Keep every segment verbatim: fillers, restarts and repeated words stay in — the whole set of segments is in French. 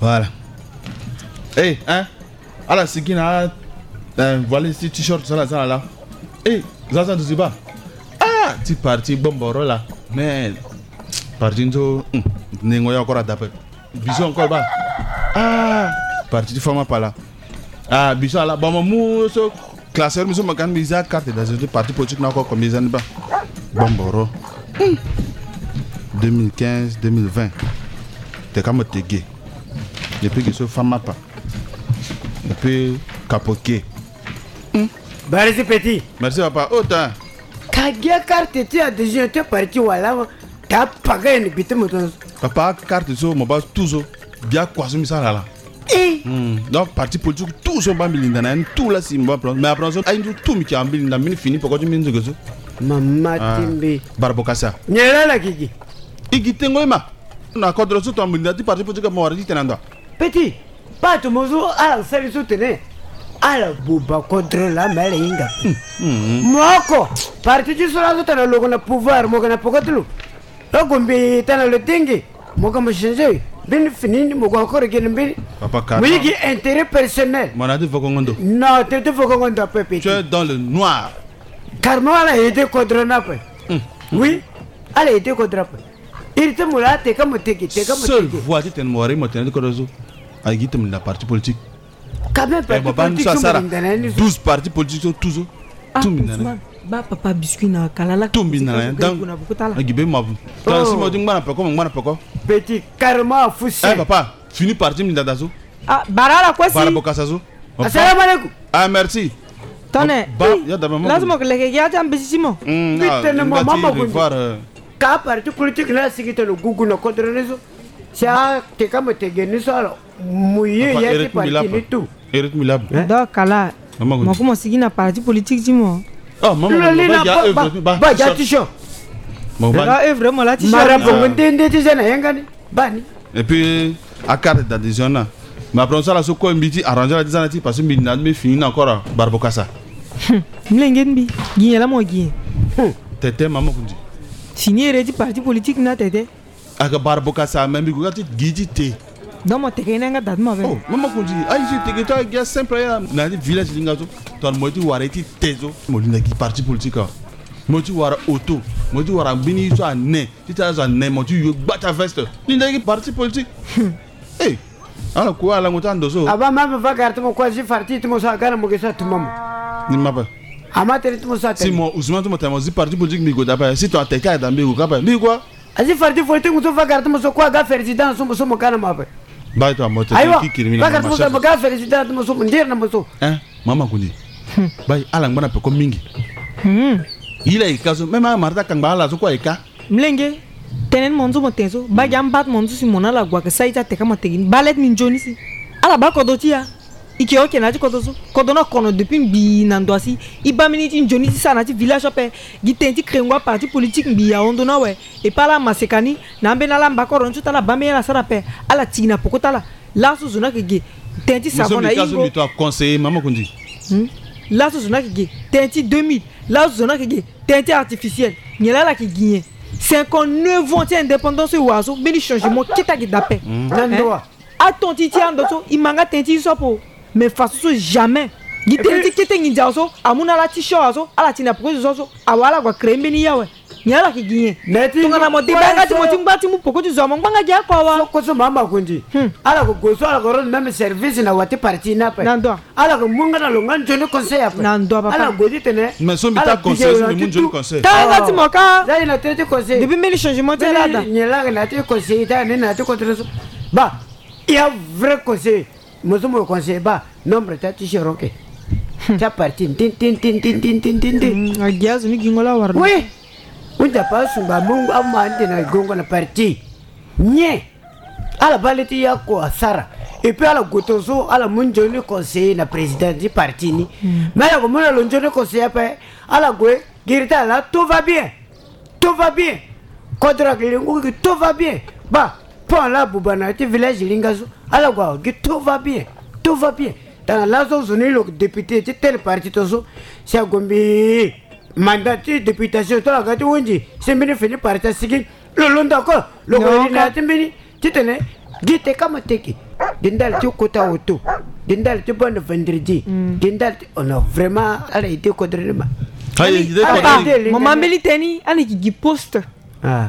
Voilà. Hey, hein? Alors, c'est qui n'a. Voilà ces t-shirts, ça là, ça là. Hey, Zaza de Ziba. Ah, tu parti, bon, bon, là. Mais. Parti, tu. N'engo encore à taper. Bisous encore bas. Ah, parti, tu fais pas là. Ah, bisous là. Bon, mon so classeur, monsieur Macan, mis à carte dans une partie politique, n'a encore comme les années bas. Bon, bon, deux mille quinze deux mille vingt. T'es comme t'es gay. Depuis que ce femme pas. Et puis, capoqué. Barisi petit. Merci papa. Autant. Kagia carte tu as déjà été parti voilà. T'as pagé une bite moto. Papa carte sur mon bas tout ça. Bien quoi ce misala là. Eh. Donc parti politique tout ça ba milindana tout là si moi mais après ça aïe tout mi qui a milindana mini fini pourquoi tu m'indiques ça. Maman Timbe. Barbokassa. Nyela la kiki. Igi tengo ma. Na kodro so to milindana parti politique mo wari tenanda. Petit. Pas tout mozo à la service soutenir. Ala buba contre la mele inga. Moko. Parti tu sera tout dans le pouvoir mo kana pokotlu. Lo gombi tana le dengue. Mo comme changer. Ben fini mo ko encore que ben. Papa car. Oui qui intérêt personnel. Mon a dit faut qu'on gondo. Non, tu te faut qu'on gondo petit. Tu es dans le noir. Car moi elle a été contre na pe. Oui. Elle a été contre pe. Il te moula te comme te qui te comme te. Seul voici ten mori mo ten ko rezo. Ay gitem la parti politique. Quand même parti politique douze partis politiques tous tout minana ba papa biscuit na kalala tout minana donc agibe ma dans si mo ding mana peko mana peko petit karma foussé eh papa fini parti minana zo ah barala quoi si Barbokassa zo assalamu alaikum ah merci tone ba ya da maman lazima que leke ya tam bisimo vite na maman ko ka parti politique la sigite le gugu na kodrenezo sia te kama te geniso muye ya te parti ni tout Eric Milab. Donc kala mo ko mo sigi na parti politique dimo ah maman ba ya ba ba ya tisho mo ba e vraiment la tisho mara bongo ndende tizana yangani bani et puis à carte d'adhésion là mais après ça la soko mbiti arranger la tizana ti parce que minna me fini encore Barbokassa mlengen bi giye la mo giye tete maman kundi signé redi parti politique na tete aga Barbokassa même bi ko gati giti te. Donc moi t'es qu'un gars d'adma oh maman kundi ai je t'es que toi simple ya na village lingazo ton moti wareti tezo molina ki parti politique moti wara auto moti wara bini so ane tita za ne moti yo gbata veste linda ki parti politique eh ala ko ala ngota ndoso aba mama va carte mo quoi si parti tu mo sa kana mo gesa tu mama ni maba ama tere tu mo sa si mo Ousmane tu mo tamo si parti politique mi go daba si toi t'es ka da mi go kapa mi quoi asi parti politique mo so va carte mo so quoi ga président so mo so mo kana maba ba to moto ki kirimi na mama ba ga féliciter mo so ndir na mo so hein mama kundi ba ala ngana pe ko mingi hmm ila ikazo mema marta kanga ala so ko ika mlenge tenen monzo mo tenso ba jam bat monzo si mona la gwa ka saita te kama tegin balet ni joni si ala ba ko dotia iki oke na ji ko dozo ko dona kono depuis bi na ndoasi iba miniti joni si sana ti village pe gitenti krengwa parti politique bi ya ondona we e pala masekani na mbe na la mbako ronchu tala bambe na sara pe ala tina pokota la la so zona ke tenti savona ingo so mi to conseiller mama kundi hmm la so zona ke tenti deux mille la so zona ke tenti artificiel nyela la ke gien cinquante-neuf ans indépendance oiseau beni changement kita ki dape nando a ton titi ando il manga tenti so po mais façon jamais gi tenti kete ngi jaso amuna la tisho aso ala tina poko so awala kwa krembe ni yawe nyala ki gien tunga na moti banga ti moti ngati mu poko ti zo mo banga ja kwa wa ko so mama kundi ala ko goso ala ko ron même service na wati parti na pa nando ala ko munga na longan joni conseil apa nando papa ala godi tene mais so mi ta conseil ni mun joni conseil ta ngati mo ka dai na tete conseil depuis meli changement te là da nyala na te conseil ta ni na te contre ba il y a vrai conseil mo so mo conseil ba nombre ta ti cheroke ta parti tin tin tin tin tin tin tin tin a giazo ni gingola warna oui unja pasu ba mungu amande na gongo na parti nye ala baleti yako asara et puis ala gotozo ala munjoni conseiller na président du parti ni mais ala komona lonjoni conseiller pa ala gwe girita la tout va bien tout va bien kodra kilingu tout va bien ba pour la bubana ti village lingazo ala gwa tout va bien tout va bien dans la zone le député de tel parti tozo c'est gombi mandat de députation to la gati wonji c'est mini fini parti sigi le long d'accord le gouvernement timini titene gite kama teki dindal tu kota auto dindal tu bon vendredi dindal on a vraiment ala été kodrene ma Haye ide Papa, ko. mama mbeli teni ani ki gi poste. ah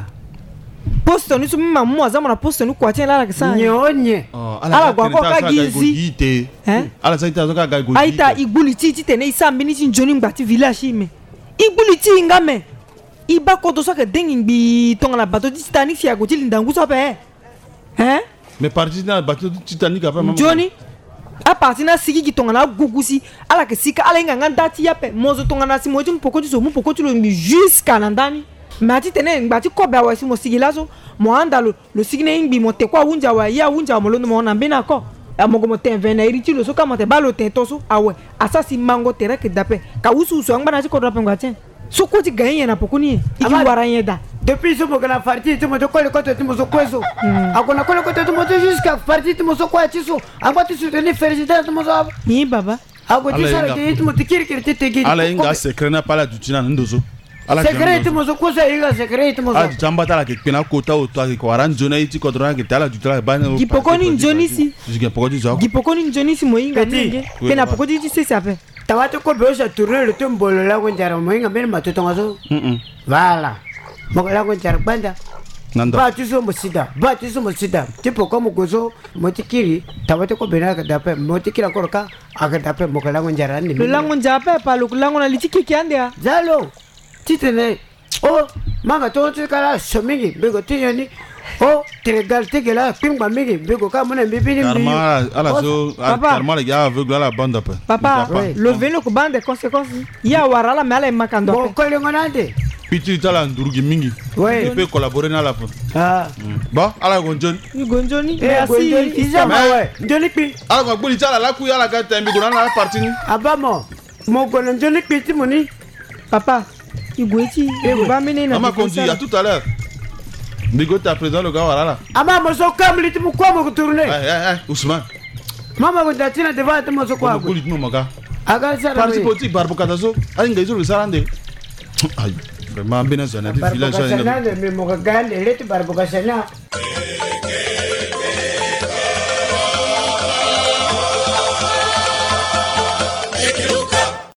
Poste ni sumi mamu azama na poste ni kwa tien la la kisa. nyonye Ala kwa kwa ka gizi. Hein? Ala sa ita zo ka ga go. Aita igbuli ti ti tene isa mbini ti njoni ngbati village me. Igbuli ti ngame. Iba ko to so ke dengi bi tonga na bateau Titanic si agoti lindangu so pe. Hein? Mais parti na bateau Titanic après maman. Johnny a parti na sigi ki tonga na gugusi ala ke sika ala nga ngandati ya pe mozo tonga na si moji mpoko ti so mu poko ti lo mi jusqu'à nandani. Mati tene ngbati ko ba wa si mo sigi lazo mo anda lo lo sigi ne ngbi mo te kwa wunja wa ya wunja mo lo mo na mbina ko amogo mo ten vena iri ti lo so ka mo te ba lo ten to so awe asasi mango tere ke dape ka usu usu angba na ti ko dape ngwatin so ko ti ganye na pokuni iki wara yeda depuis ce moment la partie tu me to kole kote tu me so kweso akona kole kote tu me to jusqu'à partie tu me so kwa ti so angba ti soutenir féliciter tu me so ni baba ago ti sara ke tu me tikiri kiri ti tegi Ala inga secret na pala du tina ndozo. secret tu me so kosa inga secret tu me so Ah tu chamba tala ke pena kota o to ke kwaran jona iti ko drona ke tala du tala ba na. Gipokoni njoni si. Jige pokoni zo. Gipokoni njoni si mo inga nge. Pena pokoni ti se sape. tawate ko be sa tourner le tombolo la ko njara mo inga ben matoto ngaso Mm. voilà mo la ko njara banda Nanda. ba tu so mo sida ba tu so mo sida tipo como gozo mo tikiri tawate ko bena ka dape mo tikira ko ka aga dape mo la ko njara ni Lo lango njape pa lo lango na litiki kiande. zalo titene oh manga to to kala somingi bego tiyani oh tregal tegela pingba mingi bego ka mona mbibini mbi Karma ala so karma le gars aveugle à la bande après. Papa, lo veno ko bande conséquences. Ya warala me ala makando. mo ko le ngonande Piti tala ndurugi mingi. ouais Il peut collaborer dans la fin. ah Bon, ala gonjon. Ni gonjoni. eh Merci. isa ma ouais njoli pi Ala ko buli tala la ku ala ka tembi gona na parti ni. abamo mo ko njoli pi ti moni Papa, igweti e ba mene na. Maman conduit à tout à l'heure. Bigo ta présent le gars voilà. ama mo so kamli ti mo ko mo ko tourner Eh eh eh Ousmane. mama ko datina devant ti mo so ko Ko buli no maga. aga sara Parti politique barbo katazo. Ay ngai zo sarande. Ay vraiment bien ça na village. barbo ka sana me mo ka gande le ti barbo ka sana